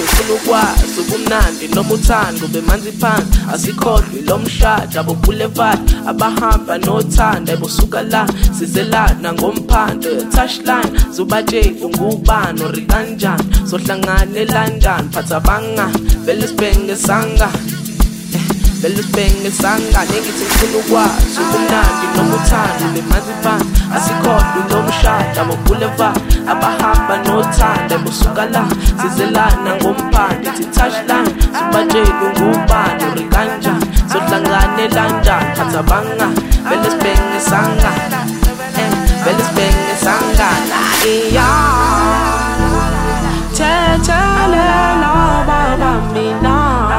nengithi ngifuna ukwazi ubumnandi noma uthando bemanzi phansi asikhodwi lo mshado abo boulevard abahamba nothanda ebosuka la sizelana ngomphando touchline zubatshela ngubani ori kanjani sohlangane London phatha banga vele sibhenge sanga vele sibhenge sanga nengithi ngifuna ukwazi ubumnandi noma uthando bemanzi phansi asikhodwi lo mshado abo boulevard abahamba nothanda ebosuka la sizelana ngomphando touchline zubatshela ngubani ori kanjani sohlangane London phatha banga vele sibhenge sanga vele sibhenge sanga Tetelela baba mina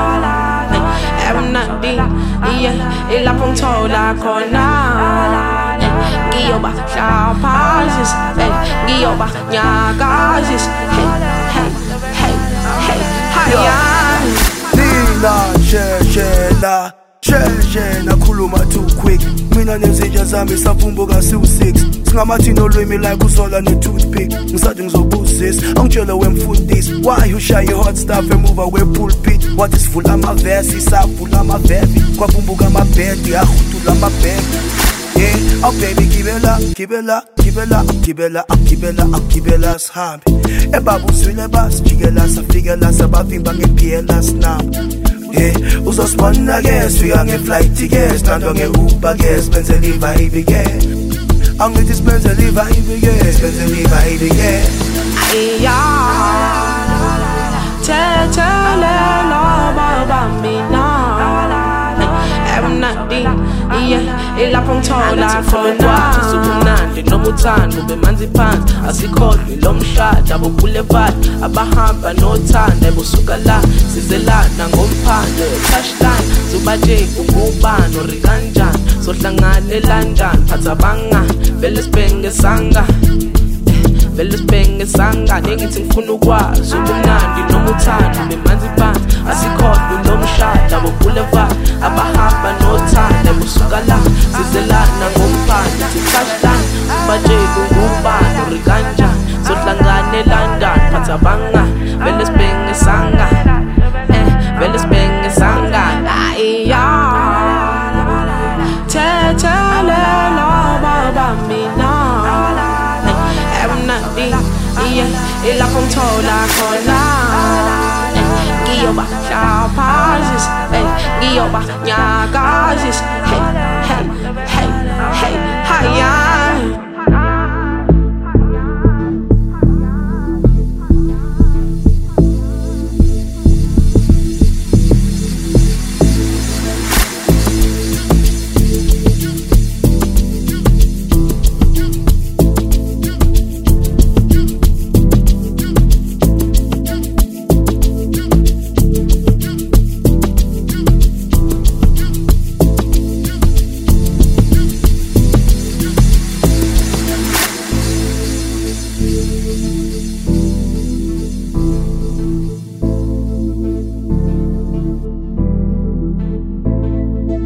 emnandi ilapho ngithola khona ngiyoba hlaphasis ngiyoba nyakazis Nina sheshela khuluma too quick mina nezinja zami savumbuka siwu-6 singamathini olwimi like uzola ne-toothpick ngisathi ngizobuzisa angitshela wemfundisi why ushaye hot stuff emuva wepulpit wathi sivula amavesi savula amavevi kwavumbuka amabhedi ahudula amabhedi yeah, oh baby gibela sihambe ebabuzwile basijikela safikela sabavimba ngephiyela sinamba yeah, uzosibona ke sifika nge-flight ke sithandwa nge-Uber ke sibenzela i-vibe ke angithi sibenzela i-vibe ke sibenzela i-vibe ke Tetelela baba mina emnandi ilapho ngithola khona ubumnandi noma uthando bemanzi phansi asikhodwi lo mshado abo boulevard abahamba nothanda ebosuka la sizelana ngomphando touchline zubatshela ngubani ori kanjani sohlangane London phatha banga vele sibhenge sanga vele sibhenge sanga nengithi ngifuna ukwazi ubumnandi noma uthando bemanzi phansi asikhodwi lo mshado abo boulevard abahamba nothanda ebosuka la sizelana ngomphando touchline zubatshela ngubani ori kanjani sohlangane London phatha banga vele sibhenge sanga vele sibhenge sanga Tetelela baba mina emnandi ilapho ngithola khona ngiyoba hlaphasis ngiyoba nyakazis